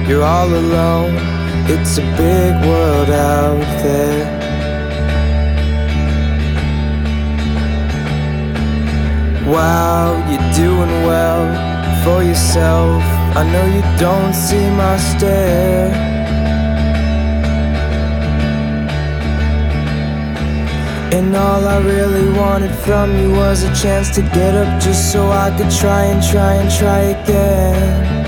you're all alone. It's a big world out there. Wow, you're doing well for yourself. I know you don't see my stare. And all I really wanted from you was a chance to get up just so I could try again.